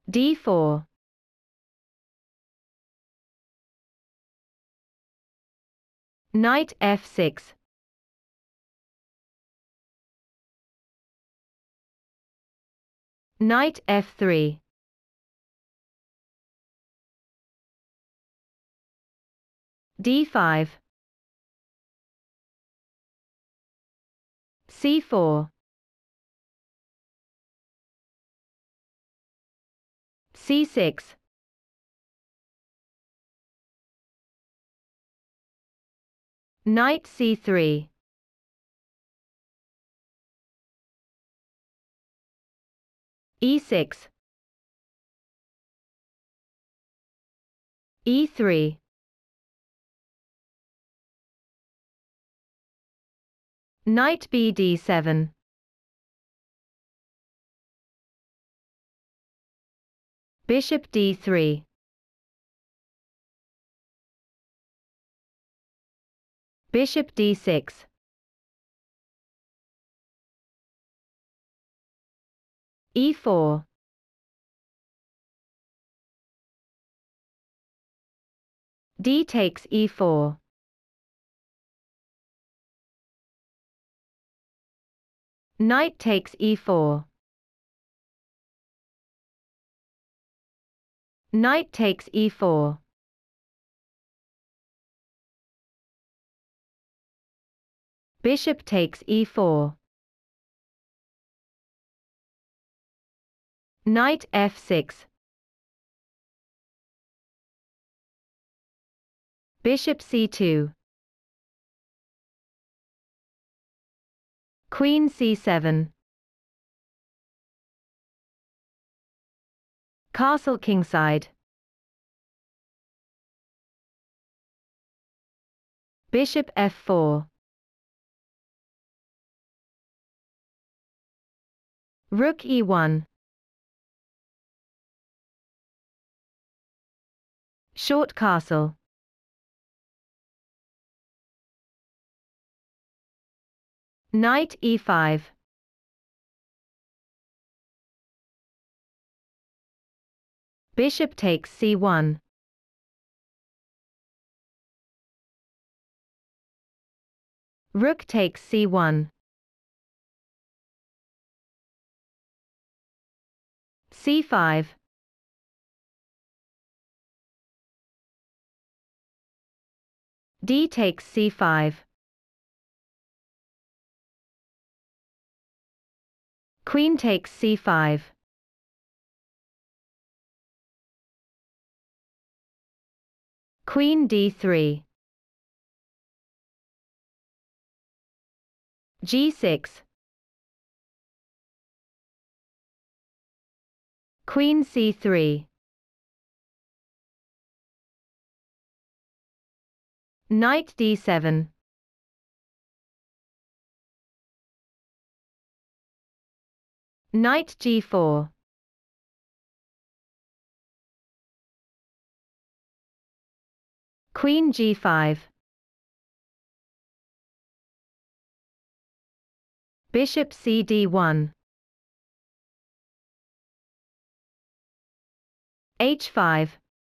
d4. Knight f6. Knight f3. d5. c4. c6. Knight c3. e6. e3. Knight bd7. Bishop d3. Bishop d6. e4. D takes e4. Knight takes e4. Knight takes e4. Bishop takes e4. Knight f6. Bishop c2. Queen c7. Castle kingside. Bishop f4. Rook e1. Short castle. Knight e5. Bishop takes c1. Rook takes c1. c5. D takes c5. Queen takes c5. Queen d3. g6. Queen c3. Knight d7. Knight g4. Queen g5. Bishop cd1. h5.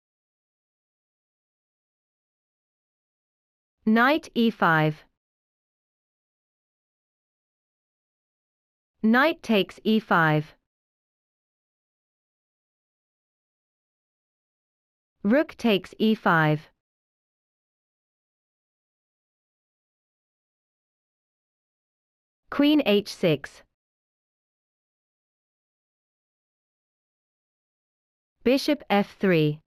Knight e5. Knight takes e5. Rook takes e5. Queen h6. Bishop f3.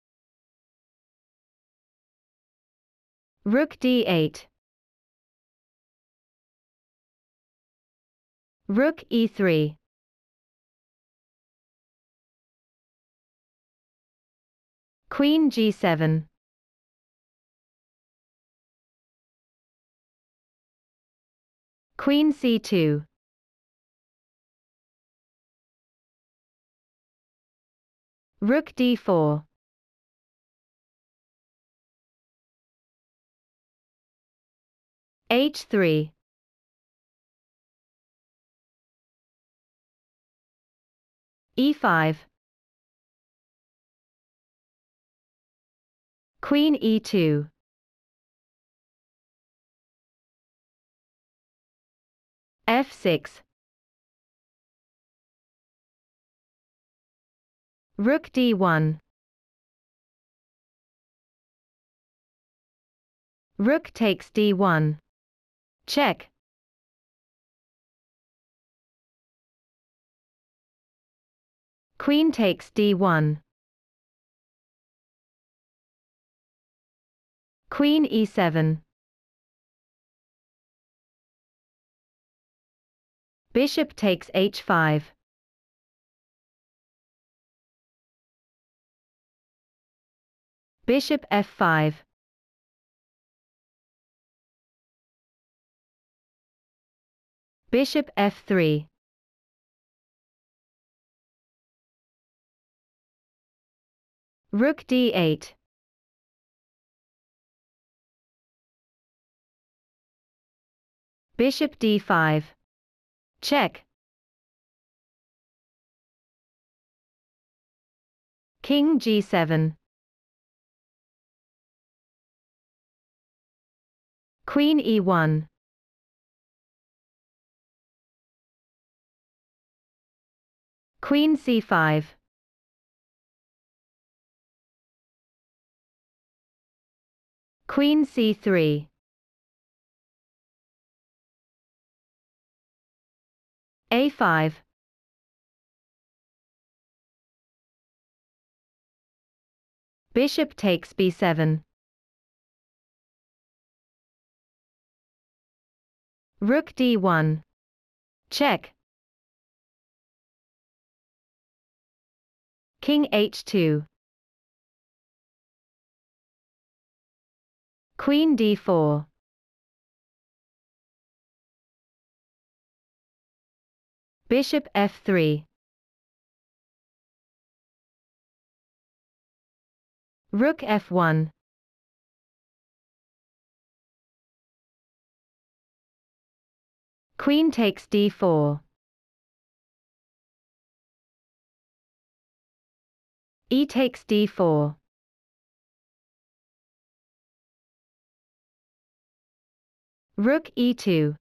Rook d8. Rook e3. Queen g7. Queen c2. Rook d4. h3. e5. Queen e2. f6. Rook d1. Rook takes d1. Check. Queen takes d1. Queen e7. Bishop takes h5. Bishop f5. Bishop f3. Rook d8. Bishop d5. Check. King g7. Queen e1. Queen c5. Queen c3. a5. Bishop takes b7. Rook d1. Check. King h2. Queen d4. Bishop f3. Rook f1. Queen takes d4. E takes d4. Rook e2.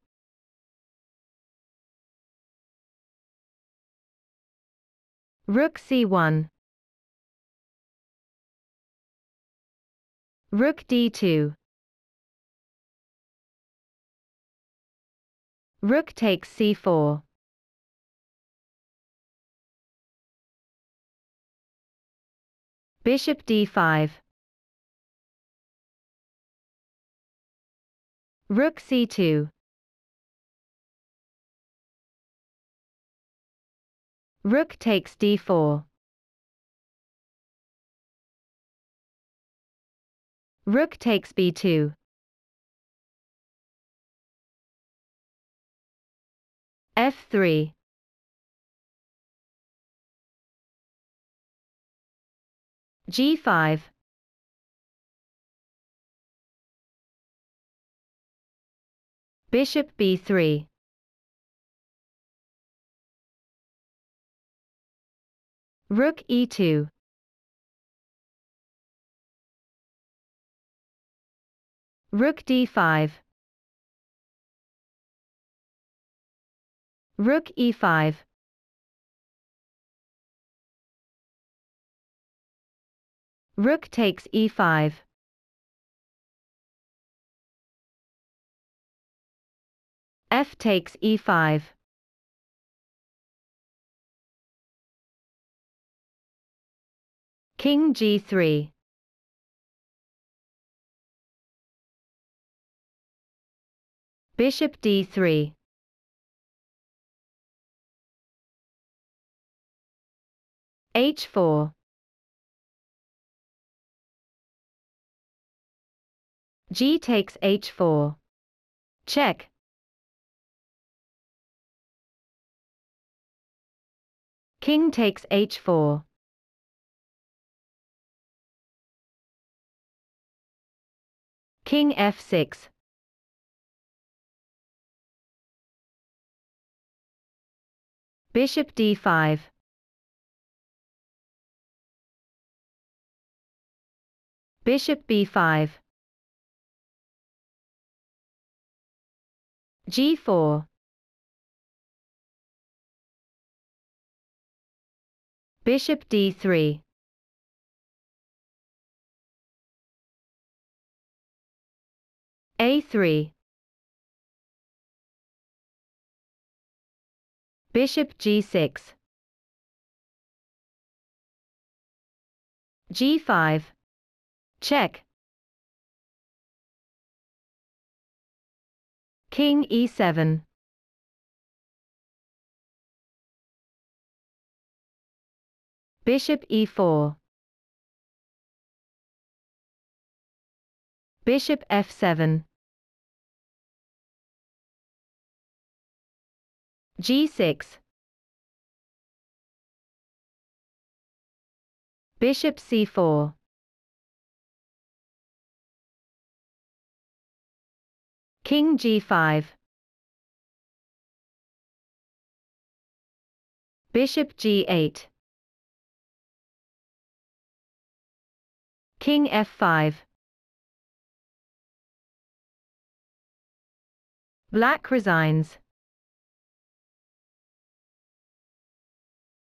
Rook c1. Rook d2. Rook takes c4. Bishop d5. Rook c2. Rook takes d4. Rook takes b2. f3. g5. Bishop b3. Rook e2. Rook d5. Rook e5. Rook takes e5. F takes e5. King g3. Bishop d3. h4. G takes h4. Check. King takes h4. King f6. Bishop d5. Bishop b5. g4. Bishop d3. a3. Bishop g6. g5. Check. King e7. Bishop e4. Bishop f7. g6. Bishop c4. King g5. Bishop g8. King f5. Black resigns.